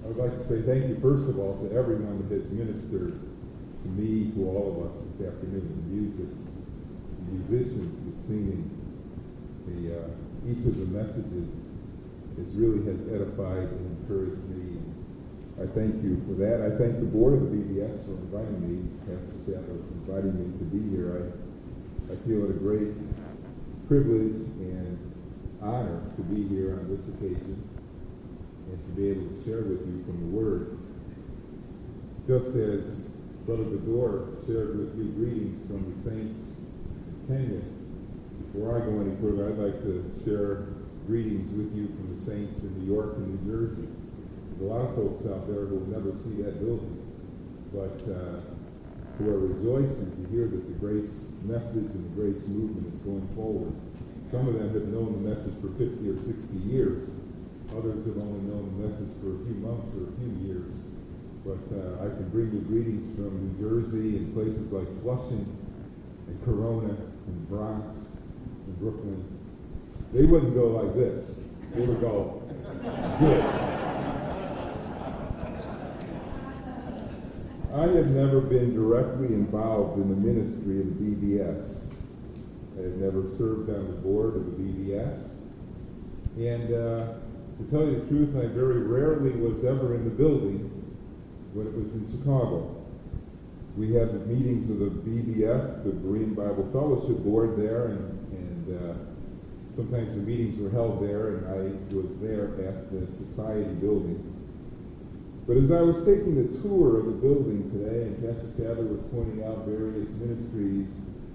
I would like to say thank you, first of all, to everyone that has ministered to me, to all of us this afternoon. The music, the musicians, the singing, each of the messages really has edified and encouraged me. I thank you for that. I thank the board of the BBS for inviting me, Pastor Sadler, for inviting me to be here. I feel it a great privilege and honor to be here on this occasion and to be able to share with you from the Word. Just as Brother Bedore shared with you greetings from the saints in Kenya, before I go any further, I'd like to share greetings with you from the saints in New York and New Jersey. There's a lot of folks out there who will never see that building, but who are rejoicing to hear that the grace message and the grace movement is going forward. Some of them have known the message for 50 or 60 years. Others have only known the message for a few months or a few years. But I can bring you greetings from New Jersey and places like Flushing and Corona and Bronx and Brooklyn. They wouldn't go like this. They would go, good. I have never been directly involved in the ministry of the BBS. I have never served on the board of the BBS. And to tell you the truth, I very rarely was ever in the building when it was in Chicago. We had the meetings of the BBF, the Berean Bible Fellowship Board there, and sometimes the meetings were held there, and I was there at the Society building. But as I was taking the tour of the building today, and Pastor Sadler was pointing out various ministries,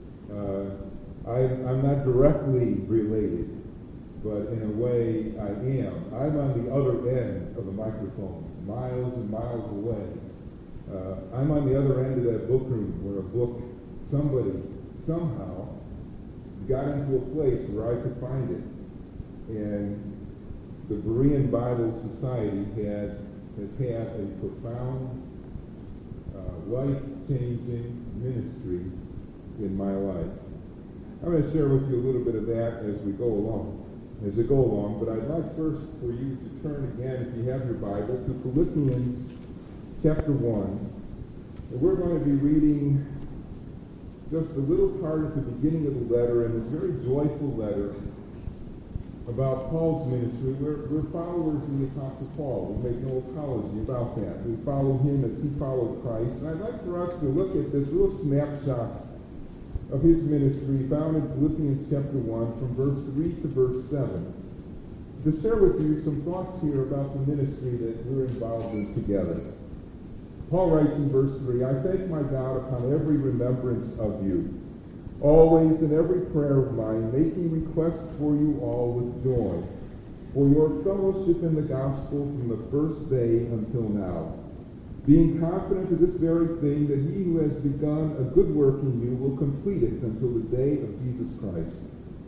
I'm not directly related, but in a way I am. I'm on the other end of the microphone, miles and miles away. I'm on the other end of that book room where a book, somebody, somehow, got into a place where I could find it. And the Berean Bible Society has had a profound, life-changing ministry in my life. I'm going to share with you a little bit of that as we go along. But I'd like first for you to turn again, if you have your Bible, to Philippians chapter 1. And we're going to be reading just a little part at the beginning of the letter, and this very joyful letter about Paul's ministry. We're followers of the Apostle Paul. We make no apology about that. We follow him as he followed Christ. And I'd like for us to look at this little snapshot of his ministry found in Philippians chapter 1 from verse 3 to verse 7. To share with you some thoughts here about the ministry that we're involved in together. Paul writes in verse 3, I thank my God upon every remembrance of you, always in every prayer of mine, making request for you all with joy, for your fellowship in the gospel from the first day until now, being confident of this very thing, that he who has begun a good work in you will complete it until the day of Jesus Christ.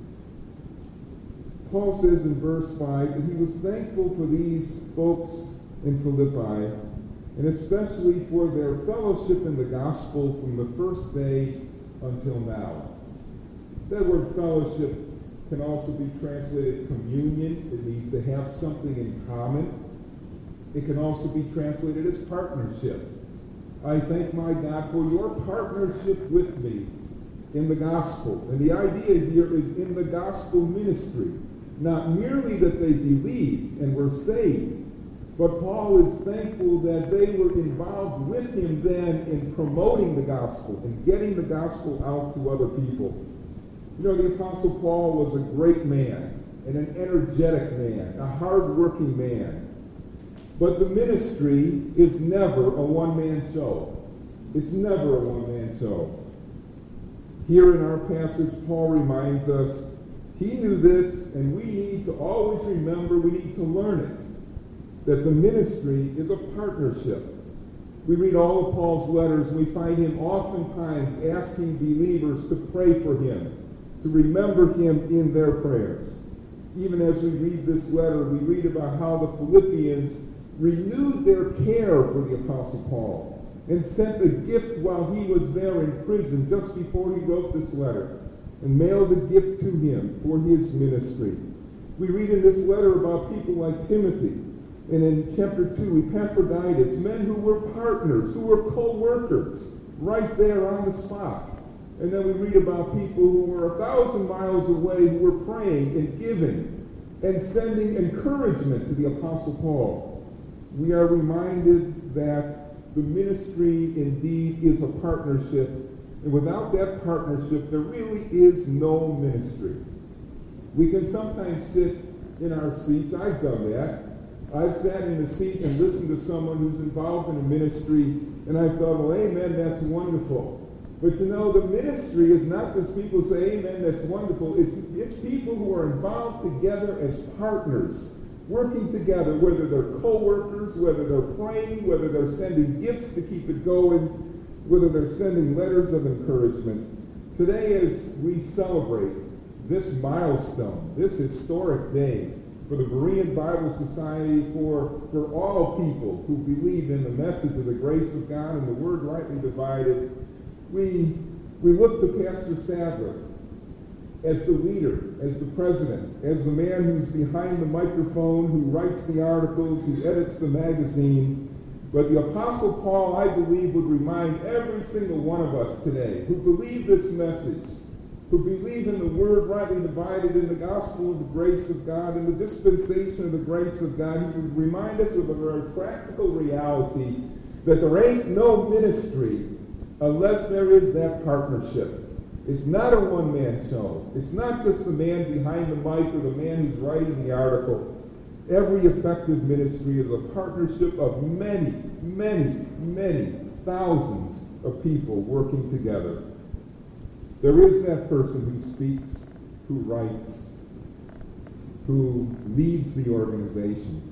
Paul says in verse 5 that he was thankful for these folks in Philippi, and especially for their fellowship in the gospel from the first day until now. That word fellowship can also be translated communion. It means to have something in common. It can also be translated as partnership. I thank my God for your partnership with me in the gospel. And the idea here is in the gospel ministry. Not merely that they believed and were saved, but Paul is thankful that they were involved with him then in promoting the gospel and getting the gospel out to other people. You know, the Apostle Paul was a great man and an energetic man, a hard-working man. But the ministry is never a one-man show. It's never a one-man show. Here in our passage, Paul reminds us he knew this, and we need to always remember, we need to learn it, that the ministry is a partnership. We read all of Paul's letters, and we find him oftentimes asking believers to pray for him, to remember him in their prayers. Even as we read this letter, we read about how the Philippians renewed their care for the Apostle Paul and sent a gift while he was there in prison just before he wrote this letter and mailed a gift to him for his ministry. We read in this letter about people like Timothy And in chapter 2, Epaphroditus, men who were partners, who were co-workers, right there on the spot. And then we read about people who were 1,000 miles away who were praying and giving and sending encouragement to the Apostle Paul. We are reminded that the ministry indeed is a partnership, and without that partnership, there really is no ministry. We can sometimes sit in our seats. I've done that. I've sat in a seat and listened to someone who's involved in a ministry, and I thought, well, amen, that's wonderful. But you know, the ministry is not just people say, amen, that's wonderful. It's people who are involved together as partners, working together, whether they're co-workers, whether they're praying, whether they're sending gifts to keep it going, whether they're sending letters of encouragement. Today, as we celebrate this milestone, this historic day for the Berean Bible Society, for all people who believe in the message of the grace of God and the word rightly divided, we look to Pastor Sadler as the leader, as the president, as the man who's behind the microphone, who writes the articles, who edits the magazine. But the Apostle Paul, I believe, would remind every single one of us today who believe this message, who believe in the word rightly divided, in the gospel of the grace of God, in the dispensation of the grace of God. He would remind us of a very practical reality that there ain't no ministry unless there is that partnership. It's not a one-man show. It's not just the man behind the mic or the man who's writing the article. Every effective ministry is a partnership of many, many, many thousands of people working together. There is that person who speaks, who writes, who leads the organization.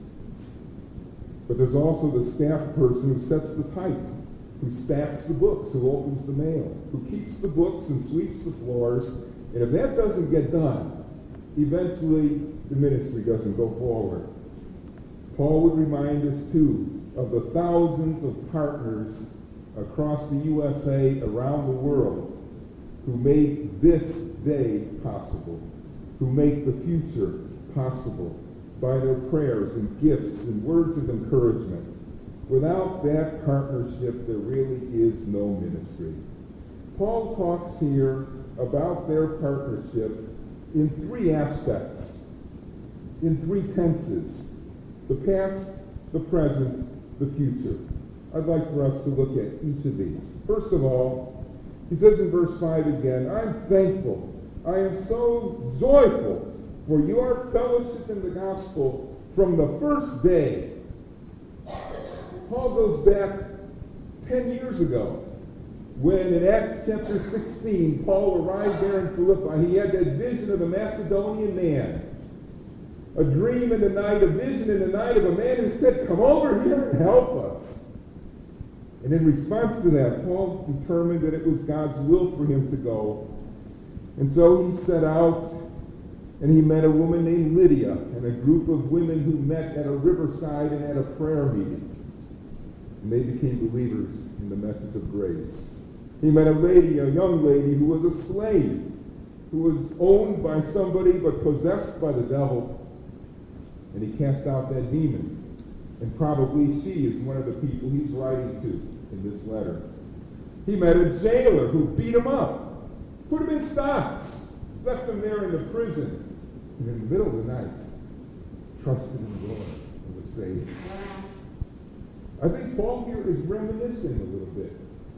But there's also the staff person who sets the type, who stacks the books, who opens the mail, who keeps the books and sweeps the floors. And if that doesn't get done, eventually the ministry doesn't go forward. Paul would remind us, too, of the thousands of partners across the USA, around the world, who make this day possible, who make the future possible by their prayers and gifts and words of encouragement. Without that partnership, there really is no ministry. Paul talks here about their partnership in three aspects, in three tenses: the past, the present, the future. I'd like for us to look at each of these. First of all, he says in verse 5 again, I'm thankful. I am so joyful for your fellowship in the gospel from the first day. Paul goes back 10 years ago when in Acts chapter 16, Paul arrived there in Philippi. He had that vision of the Macedonian man. A dream in the night, a vision in the night of a man who said, come over here and help us. And in response to that, Paul determined that it was God's will for him to go. And so he set out, and he met a woman named Lydia and a group of women who met at a riverside and had a prayer meeting. And they became believers in the message of grace. He met a young lady who was a slave, who was owned by somebody but possessed by the devil. And he cast out that demon. And probably she is one of the people he's writing to in this letter. He met a jailer who beat him up, put him in stocks, left him there in the prison, and in the middle of the night, trusted in the Lord and was saved. I think Paul here is reminiscing a little bit.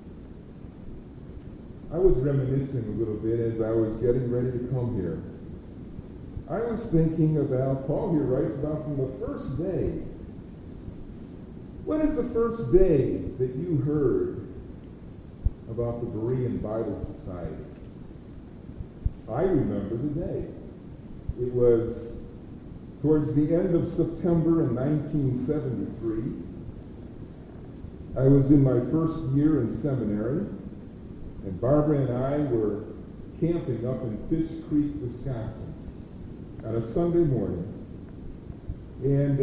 I was reminiscing a little bit as I was getting ready to come here. I was thinking about, Paul here writes about from the first day. When is the first day that you heard about the Berean Bible Society? I remember the day. It was towards the end of September in 1973. I was in my first year in seminary, and Barbara and I were camping up in Fish Creek, Wisconsin, on a Sunday morning. And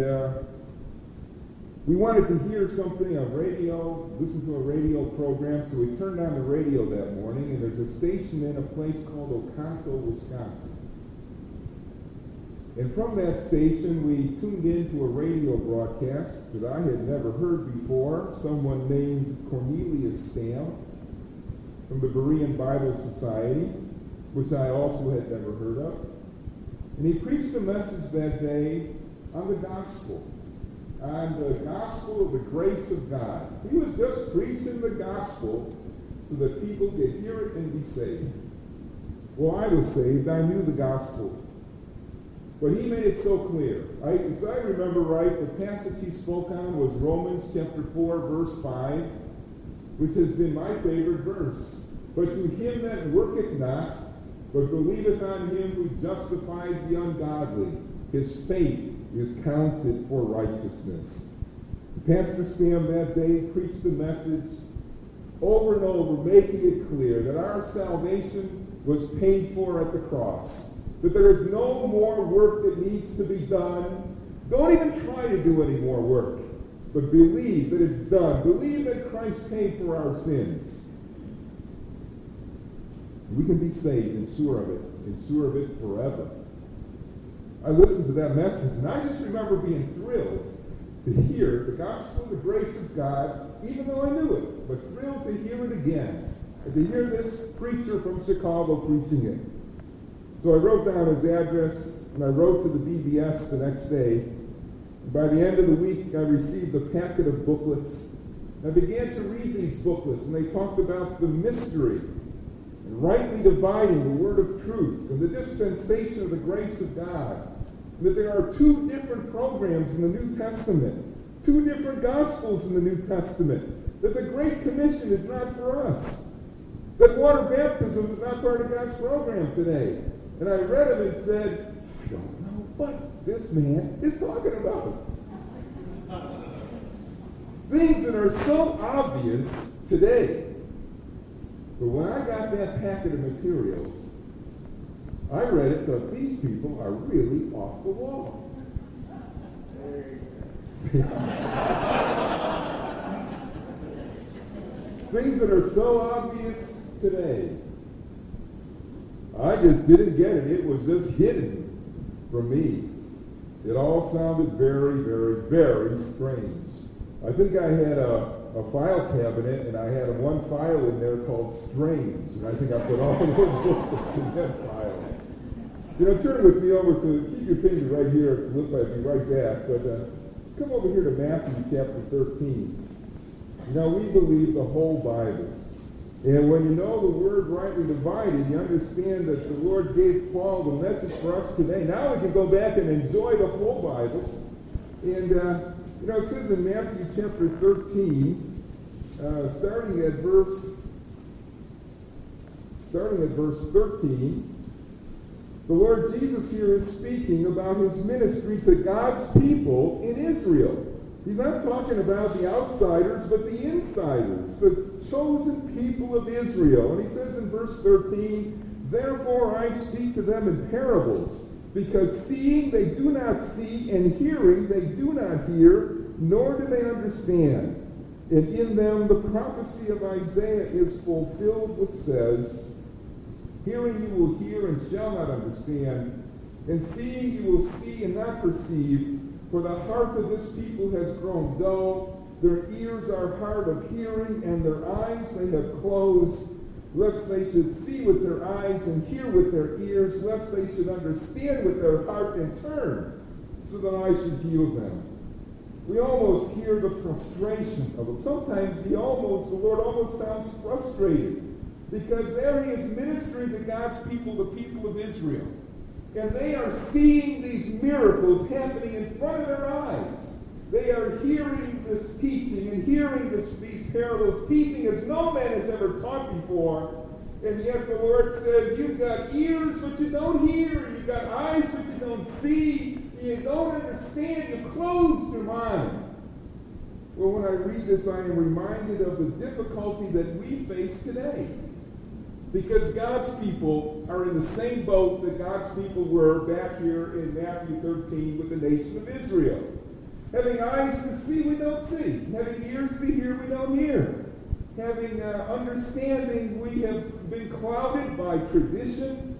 we wanted to hear something on radio, listen to a radio program, so we turned on the radio that morning, and there's a station in a place called Oconto, Wisconsin. And from that station, we tuned into a radio broadcast that I had never heard before. Someone named Cornelius Stamp from the Berean Bible Society, which I also had never heard of. And he preached a message that day on the gospel of the grace of God. He was just preaching the gospel so that people could hear it and be saved. Well, I was saved. I knew the gospel. But he made it so clear. If I remember right, the passage he spoke on was Romans chapter 4, verse 5, which has been my favorite verse. But to him that worketh not, but believeth on him who justifies the ungodly, his faith is counted for righteousness. Pastor Stam that day preached the message over and over, making it clear that our salvation was paid for at the cross, that there is no more work that needs to be done. Don't even try to do any more work, but believe that it's done. Believe that Christ paid for our sins. We can be saved and sure of it forever. I listened to that message, and I just remember being thrilled to hear the gospel of the grace of God, even though I knew it, but thrilled to hear it again, and to hear this preacher from Chicago preaching it. So I wrote down his address, and I wrote to the BBS the next day. And by the end of the week, I received a packet of booklets. I began to read these booklets, and they talked about the mystery and rightly dividing the word of truth and the dispensation of the grace of God. And that there are two different programs in the New Testament, two different gospels in the New Testament, that the Great Commission is not for us, that water baptism is not part of God's program today. And I read it and said, I don't know what this man is talking about. Things that are so obvious today. But when I got that packet of materials, I read it, thought these people are really off the wall. Things that are so obvious today. I just didn't get it. It was just hidden from me. It all sounded very, very, very strange. I think I had a file cabinet, and I had one file in there called Strange, and I think I put all those books in that file. Turn with me over to, keep your finger right here, look like me right back, but come over here to Matthew chapter 13. We believe the whole Bible. And when you know the word rightly divided, you understand that the Lord gave Paul the message for us today. Now we can go back and enjoy the whole Bible. And, it says in Matthew chapter 13, starting at verse 13, the Lord Jesus here is speaking about his ministry to God's people in Israel. He's not talking about the outsiders, but the insiders, the chosen people of Israel. And he says in verse 13, therefore I speak to them in parables, because seeing they do not see, and hearing they do not hear, nor do they understand. And in them the prophecy of Isaiah is fulfilled, which says, hearing you will hear and shall not understand, and seeing you will see and not perceive, for the heart of this people has grown dull, their ears are hard of hearing, and their eyes they have closed, lest they should see with their eyes and hear with their ears, lest they should understand with their heart and turn, so that I should heal them. We almost hear the frustration of it. Sometimes the Lord almost sounds frustrated, because there he is ministering to God's people, the people of Israel. And they are seeing these miracles happening in front of their eyes. They are hearing this teaching and hearing these parables, teaching as no man has ever taught before. And yet the Lord says, you've got ears, but you don't hear. You've got eyes, but you don't see. You don't understand. You closed your mind. Well, when I read this, I am reminded of the difficulty that we face today. Because God's people are in the same boat that God's people were back here in Matthew 13 with the nation of Israel. Having eyes to see, we don't see. Having ears to hear, we don't hear. Having understanding, we have been clouded by tradition,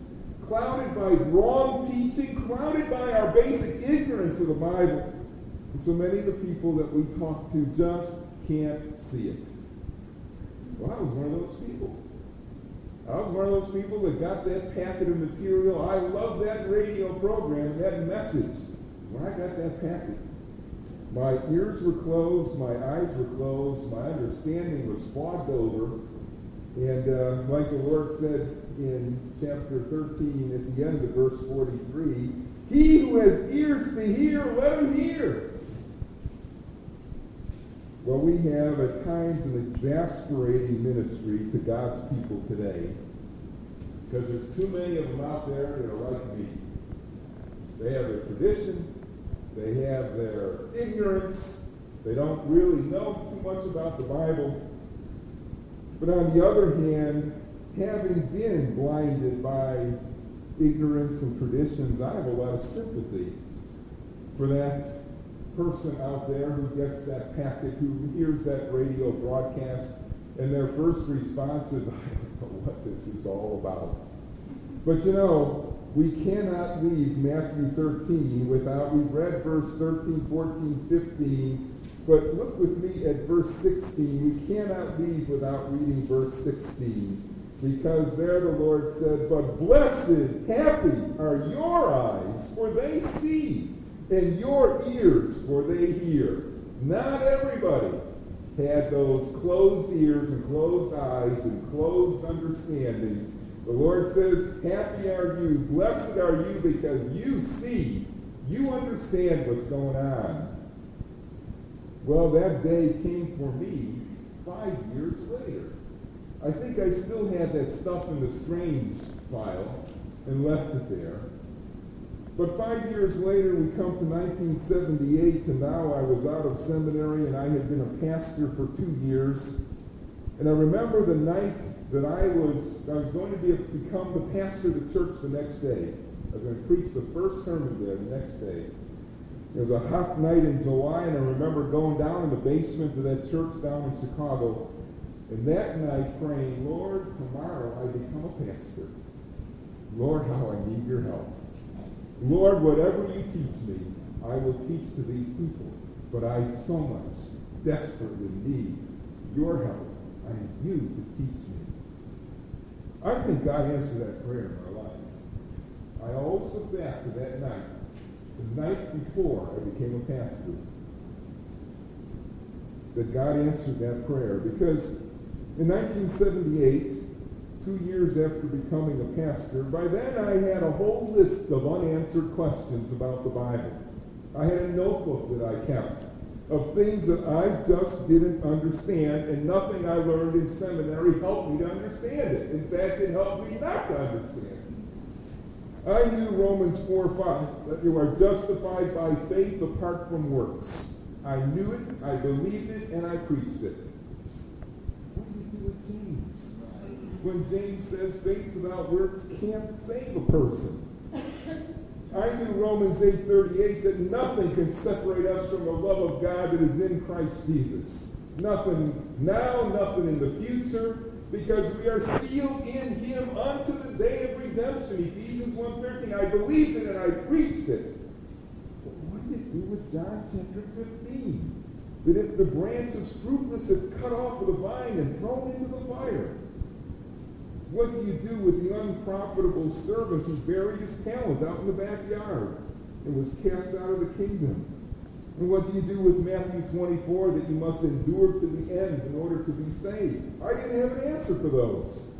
clouded by wrong teaching, clouded by our basic ignorance of the Bible. And so many of the people that we talk to just can't see it. Well, I was one of those people. I was one of those people that got that packet of material. I loved that radio program, that message. When I got that packet, my ears were closed, my eyes were closed, my understanding was fogged over. And like the Lord said in chapter 13 at the end of verse 43, he who has ears to hear, let him hear. Well, we have at times an exasperating ministry to God's people today because there's too many of them out there that are like me. They have their tradition, they have their ignorance, they don't really know too much about the Bible. But on the other hand, having been blinded by ignorance and traditions, I have a lot of sympathy for that person out there who gets that packet, who hears that radio broadcast, and their first response is, I don't know what this is all about. But you know, we cannot leave Matthew 13 without, we've read verse 13, 14, 15, but look with me at verse 16. We cannot leave without reading verse 16, because there the Lord said, but blessed, happy are your eyes, for they see, and your ears, for they hear. Not everybody had those closed ears and closed eyes and closed understanding. The Lord says, happy are you, blessed are you, because you see, you understand what's going on. Well, that day came for me 5 years later. I think I still had that stuff in the Strange file and left it there. But 5 years later, we come to 1978, and now I was out of seminary, and I had been a pastor for 2 years. And I remember the night that I was going to become the pastor of the church the next day. I was going to preach the first sermon there the next day. It was a hot night in July, and I remember going down in the basement of that church down in Chicago, and that night praying, Lord, tomorrow I become a pastor. Lord, how I need your help. Lord, whatever you teach me, I will teach to these people. But I so much desperately need your help. I need you to teach me. I think God answered that prayer in my life. I always look back to that night, the night before I became a pastor, that God answered that prayer. Because in 1978, 2 years after becoming a pastor, by then I had a whole list of unanswered questions about the Bible. I had a notebook that I kept of things that I just didn't understand, and nothing I learned in seminary helped me to understand it. In fact, it helped me not to understand it. I knew Romans 4:5, that you are justified by faith apart from works. I knew it, I believed it, and I preached it. What do you do with James? When James says faith without works can't save a person. I knew Romans 8:38 that nothing can separate us from the love of God that is in Christ Jesus. Nothing now, nothing in the future, because we are sealed in him unto the day of redemption. Ephesians 1:13. I believed it and I preached it. But what do you do with John chapter 15? That if the branch is fruitless, it's cut off of the vine and thrown into the fire. What do you do with the unprofitable servant who buried his talent out in the backyard and was cast out of the kingdom? And what do you do with Matthew 24, that you must endure to the end in order to be saved? I didn't have an answer for those.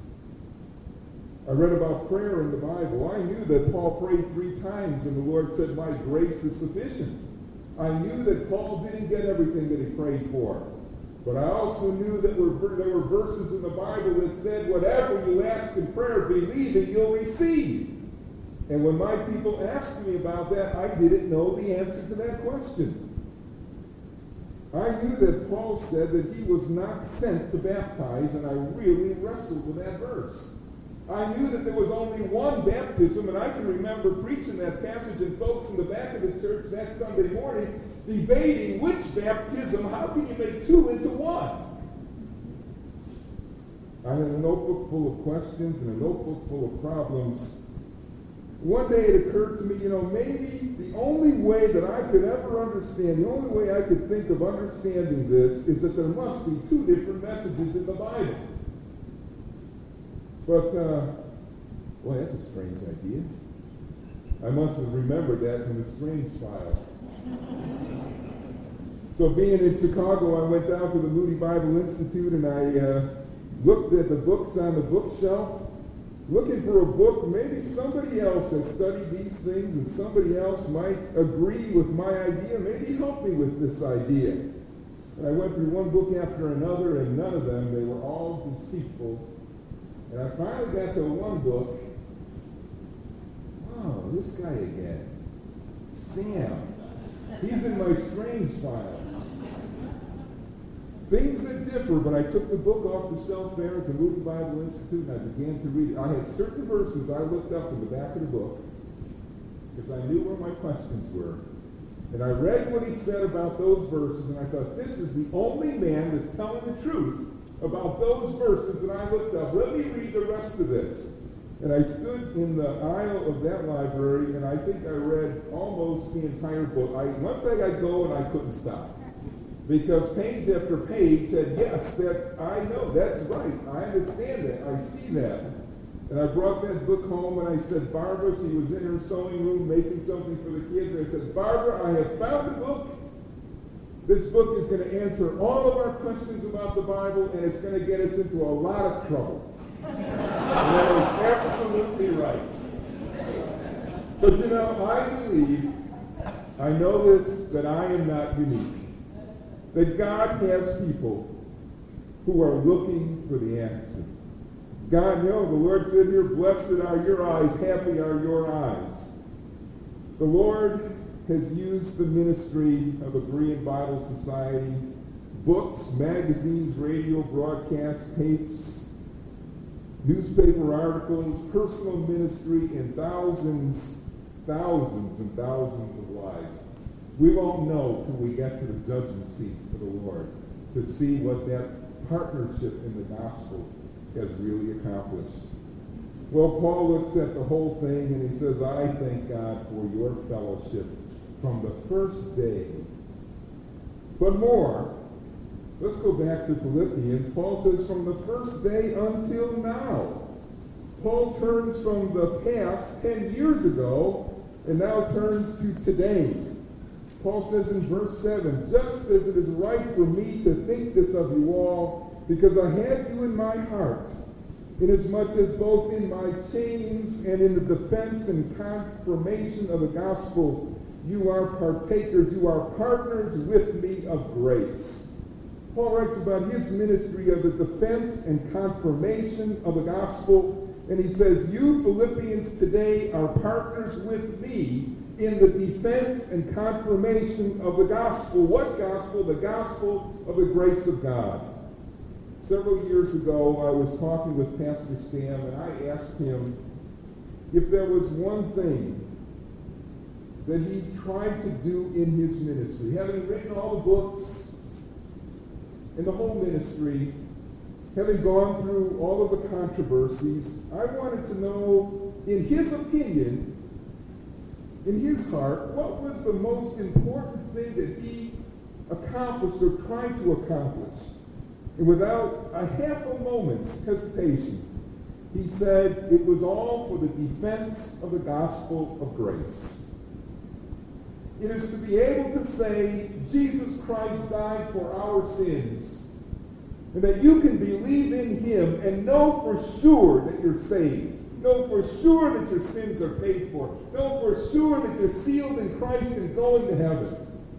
I read about prayer in the Bible. I knew that Paul prayed 3 times and the Lord said, my grace is sufficient. I knew that Paul didn't get everything that he prayed for. But I also knew that there were verses in the Bible that said, whatever you ask in prayer, believe and you'll receive. And when my people asked me about that, I didn't know the answer to that question. I knew that Paul said that he was not sent to baptize, and I really wrestled with that verse. I knew that there was only one baptism, and I can remember preaching that passage, and folks in the back of the church that Sunday morning debating which baptism, how can you make 2 into 1? I had a notebook full of questions and a notebook full of problems, one day it occurred to me, maybe the only way that I could ever understand, the only way I could think of understanding this is that there must be two different messages in the Bible. But, boy, that's a strange idea. I must have remembered that from the strange file. So being in Chicago, I went down to the Moody Bible Institute and I looked at the books on the bookshelf, looking for a book. Maybe somebody else has studied these things and somebody else might agree with my idea, maybe help me with this idea. And I went through one book after another, and none of them, they were all deceitful. And I finally got to one book. Oh, this guy again. Stan. He's in my strange file. Things that differ, but I took the book off the shelf there at the Moody Bible Institute and I began to read it. I had certain verses I looked up in the back of the book because I knew where my questions were. And I read what he said about those verses, and I thought, this is the only man that's telling the truth about those verses that I looked up. Let me read the rest of this. And I stood in the aisle of that library, and I think I read almost the entire book. Once I got going, I couldn't stop. Because page after page said, yes, that I know, that's right. I understand that. I see that. And I brought that book home, and I said, Barbara, she was in her sewing room making something for the kids. And I said, Barbara, I have found a book. This book is going to answer all of our questions about the Bible, and it's going to get us into a lot of trouble. And that was absolutely right. But I believe, I know this, that I am not unique. That God has people who are looking for the answer. God, the Lord said here, blessed are your eyes, happy are your eyes. The Lord has used the ministry of the Berean Bible Society, books, magazines, radio, broadcast tapes, newspaper articles, personal ministry, and thousands and thousands of lives. We won't know till we get to the judgment seat for the Lord to see what that partnership in the gospel has really accomplished. Well, Paul looks at the whole thing and he says, I thank God for your fellowship from the first day. But more, let's go back to Philippians. Paul says from the first day until now. Paul turns from the past 10 years ago and now turns to today. Paul says in verse 7, just as it is right for me to think this of you all, because I have you in my heart, inasmuch as both in my chains and in the defense and confirmation of the gospel, you are partakers, you are partners with me of grace. Paul writes about his ministry of the defense and confirmation of the gospel, and he says, you Philippians today are partners with me in the defense and confirmation of the gospel. What gospel? The gospel of the grace of God. Several years ago, I was talking with Pastor Stam, and I asked him if there was one thing that he tried to do in his ministry. Having written all the books in the whole ministry, having gone through all of the controversies, I wanted to know, in his opinion, in his heart, what was the most important thing that he accomplished or tried to accomplish? And without a half a moment's hesitation, he said it was all for the defense of the gospel of grace. It is to be able to say, Jesus Christ died for our sins, and that you can believe in him and know for sure that you're saved. Know for sure that your sins are paid for. Know for sure that you're sealed in Christ and going to heaven.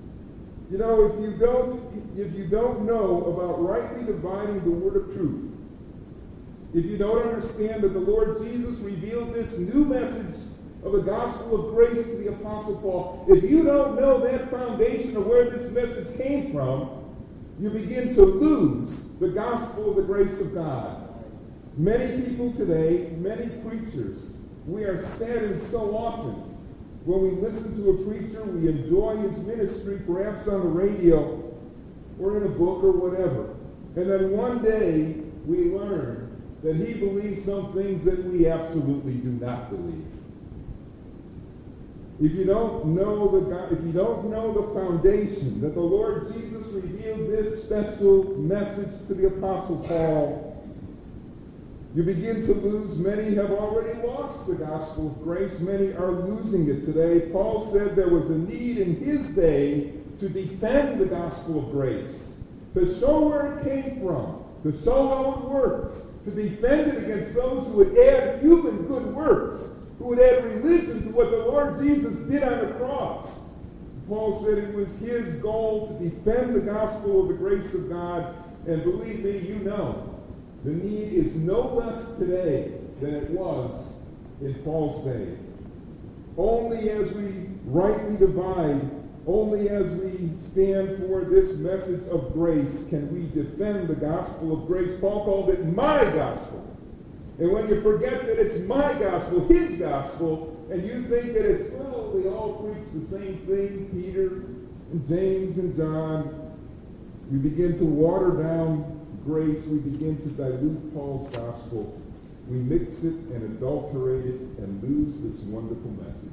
If you don't know about rightly dividing the word of truth, if you don't understand that the Lord Jesus revealed this new message of the gospel of grace to the Apostle Paul, if you don't know that foundation of where this message came from, you begin to lose the gospel of the grace of God. Many people today, many preachers, we are saddened so often when we listen to a preacher, we enjoy his ministry, perhaps on the radio or in a book or whatever. And then one day we learn that he believes some things that we absolutely do not believe. If you don't know the foundation that the Lord Jesus revealed this special message to the Apostle Paul, you begin to lose. Many have already lost the gospel of grace. Many are losing it today. Paul said there was a need in his day to defend the gospel of grace, to show where it came from, to show how it works, to defend it against those who would add human good works, who would add religion to what the Lord Jesus did on the cross. Paul said it was his goal to defend the gospel of the grace of God, and believe me, you know, the need is no less today than it was in Paul's day. Only as we rightly divide, only as we stand for this message of grace can we defend the gospel of grace. Paul called it my gospel. And when you forget that it's my gospel, his gospel, and you think that it's, well, they all preach the same thing, Peter and James and John, you begin to water down grace. We begin to dilute Paul's gospel. We mix it and adulterate it and lose this wonderful message.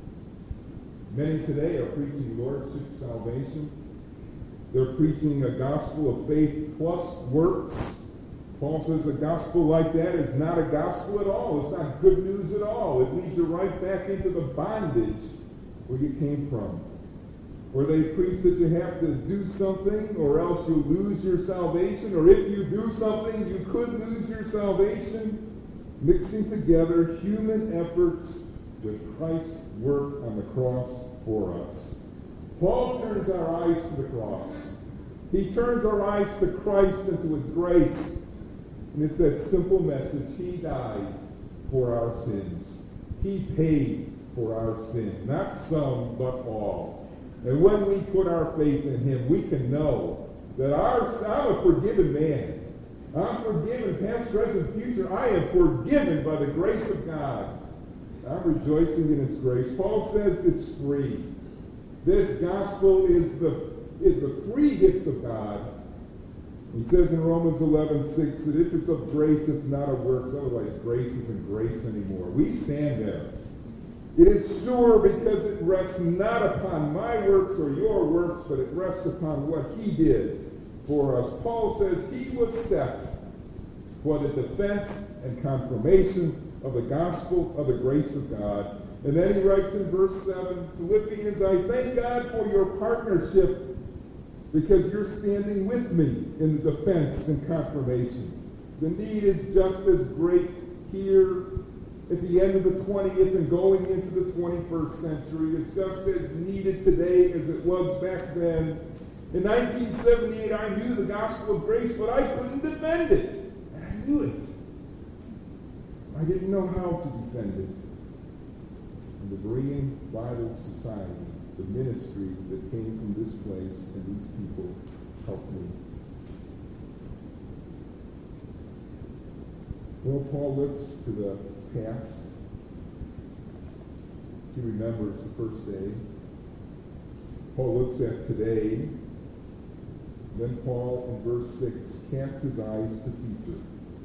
Many today are preaching lordship salvation. They're preaching a gospel of faith plus works. Paul says a gospel like that is not a gospel at all. It's not good news at all. It leads you right back into the bondage where you came from. Or they preach that you have to do something or else you'll lose your salvation. Or if you do something, you could lose your salvation. Mixing together human efforts with Christ's work on the cross for us. Paul turns our eyes to the cross. He turns our eyes to Christ and to his grace. And it's that simple message. He died for our sins. He paid for our sins. Not some, but all. And when we put our faith in him, we can know that I'm a forgiven man. I'm forgiven, past, present, future. I am forgiven by the grace of God. I'm rejoicing in his grace. Paul says it's free. This gospel is the free gift of God. He says in Romans 11:6 that if it's of grace, it's not of works. Otherwise, grace isn't grace anymore. We stand there. It is sure because it rests not upon my works or your works, but it rests upon what he did for us. Paul says he was set for the defense and confirmation of the gospel of the grace of God. And then he writes in verse 7, Philippians, I thank God for your partnership because you're standing with me in the defense and confirmation. The need is just as great here at the end of the 20th and going into the 21st century. It's just as needed today as it was back then. In 1978, I knew the gospel of grace, but I couldn't defend it. And I knew it. I didn't know how to defend it. And the Berean Bible Society, the ministry that came from this place and these people, helped me. Well, Paul looks to the past. He remembers the first day. Paul looks at today. Then Paul, in verse 6, casts his eyes to the future.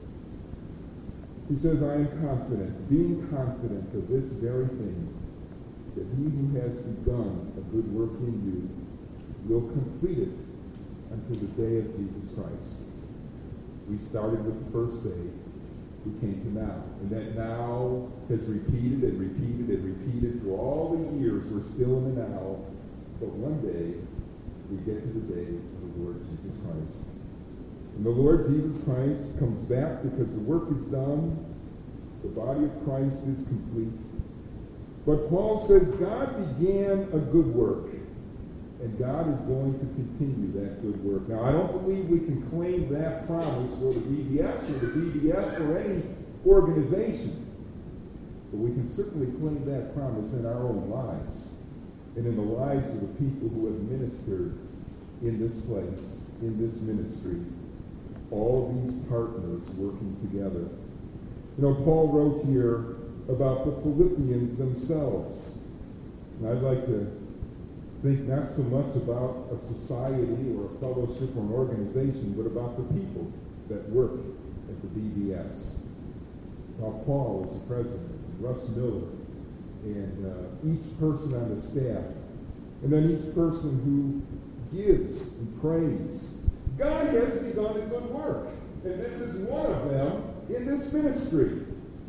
He says, I am confident, being confident of this very thing, that he who has begun a good work in you will complete it until the day of Jesus Christ. We started with the first day. We came to now. And that now has repeated and repeated and repeated through all the years. We're still in the now. But one day, we get to the day of the Lord Jesus Christ. And the Lord Jesus Christ comes back because the work is done. The body of Christ is complete. But Paul says God began a good work. And God is going to continue that good work. Now, I don't believe we can claim that promise for the BBS or the BBF or any organization. But we can certainly claim that promise in our own lives and in the lives of the people who have ministered in this place, in this ministry. All these partners working together. You know, Paul wrote here about the Philippians themselves. And I'd like to think not so much about a society or a fellowship or an organization, but about the people that work at the BBS. Now, Paul is the president, Russ Miller each person on the staff, and then each person who gives and prays. God has begun a good work, and this is one of them in this ministry.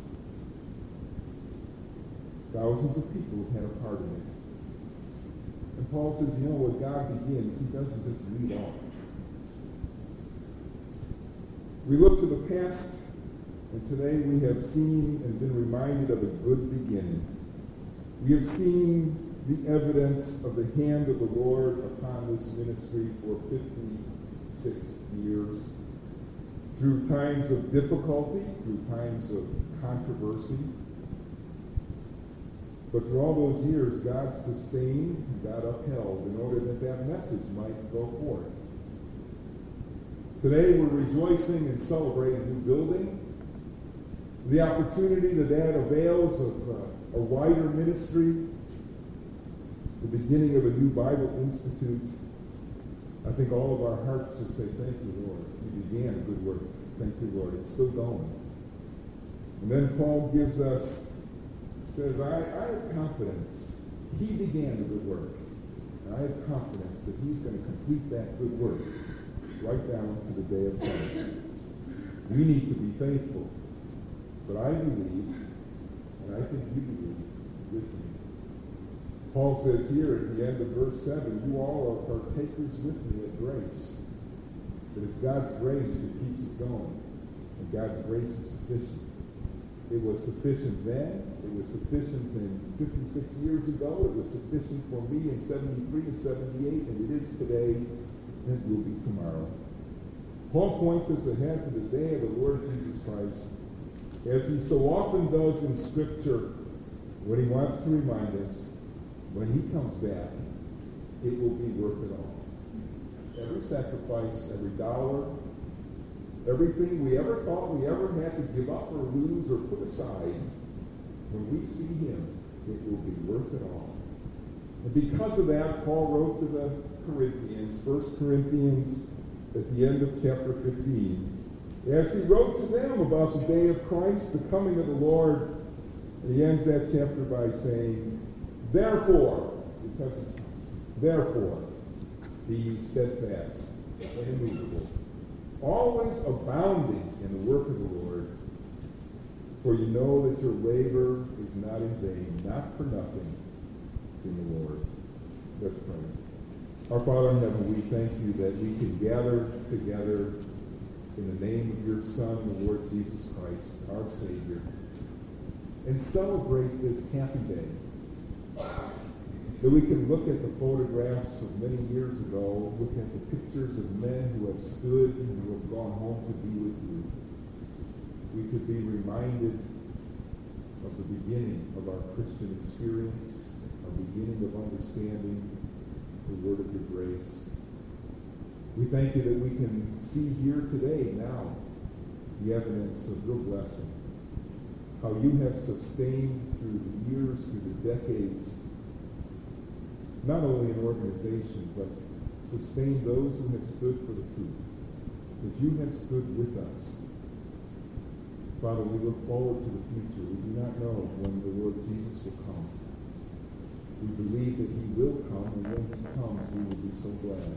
Thousands of people have had a part in it. And Paul says, what God begins, he doesn't just lead off. We look to the past, and today we have seen and been reminded of a good beginning. We have seen the evidence of the hand of the Lord upon this ministry for 56 years. Through times of difficulty, through times of controversy. But through all those years, God sustained, God upheld in order that that message might go forth. Today we're rejoicing and celebrating a new building. The opportunity that avails of a wider ministry, the beginning of a new Bible Institute. I think all of our hearts should say, thank you, Lord. You began a good work. Thank you, Lord. It's still going. And then Paul says, I have confidence. He began the good work. And I have confidence that he's going to complete that good work right down to the day of Christ. We need to be faithful. But I believe, and I think you believe with me. Paul says here at the end of verse 7, you all are partakers with me of grace. That it's God's grace that keeps it going. And God's grace is sufficient. It was sufficient then. It was sufficient in 56 years ago. It was sufficient for me in 73 and 78, and it is today, and it will be tomorrow. Paul points us ahead to the day of the Lord Jesus Christ, as he so often does in Scripture, when he wants to remind us, when he comes back, it will be worth it all. Every sacrifice, every dollar, everything we ever thought we ever had to give up or lose or put aside, when we see him, it will be worth it all. And because of that, Paul wrote to the Corinthians, 1 Corinthians, at the end of chapter 15, as he wrote to them about the day of Christ, the coming of the Lord, and he ends that chapter by saying, therefore, because it's therefore, be steadfast and immovable, always abounding in the work of the Lord, for you know that your labor is not in vain, not for nothing in the Lord. Let's pray. Our Father in heaven, we thank you that we can gather together in the name of your Son, the Lord Jesus Christ, our Savior, and celebrate this happy day. That we can look at the photographs of many years ago, look at the pictures of men who have stood and who have gone home to be with you. We could be reminded of the beginning of our Christian experience, our beginning of understanding the word of your grace. We thank you that we can see here today, now, the evidence of your blessing. How you have sustained through the years, through the decades, not only an organization, but sustained those who have stood for the truth. That you have stood with us. Father, we look forward to the future. We do not know when the Lord Jesus will come. We believe that he will come, and when he comes, we will be so glad.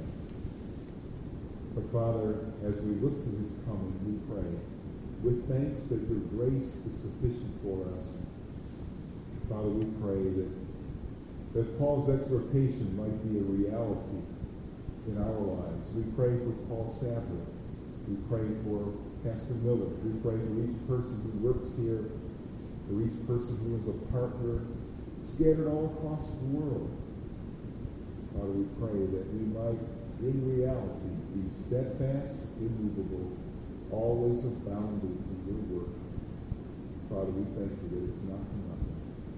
But Father, as we look to his coming, we pray, with thanks that your grace is sufficient for us. Father, we pray that Paul's exhortation might be a reality in our lives. We pray for Paul Sadler. We pray for Pastor Miller. We pray for each person who works here, for each person who is a partner, scattered all across the world. Father, we pray that we might, in reality, be steadfast, immovable, always abounding in your work. Father, we thank you that it's not for nothing.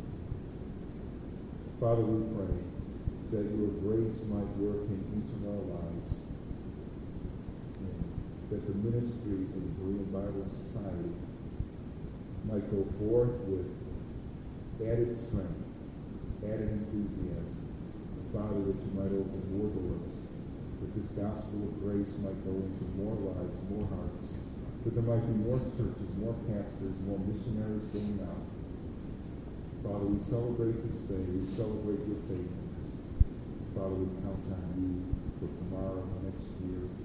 Father, we pray that your grace might work in each of our lives, and that the ministry of the Berean Bible Society might go forth with added strength, added enthusiasm. And Father, that you might open more doors, that this gospel of grace might go into more lives, more hearts, that there might be more churches, more pastors, more missionaries going out. Father, we celebrate this day. We celebrate your faithfulness. Father, we count on you for tomorrow and next year.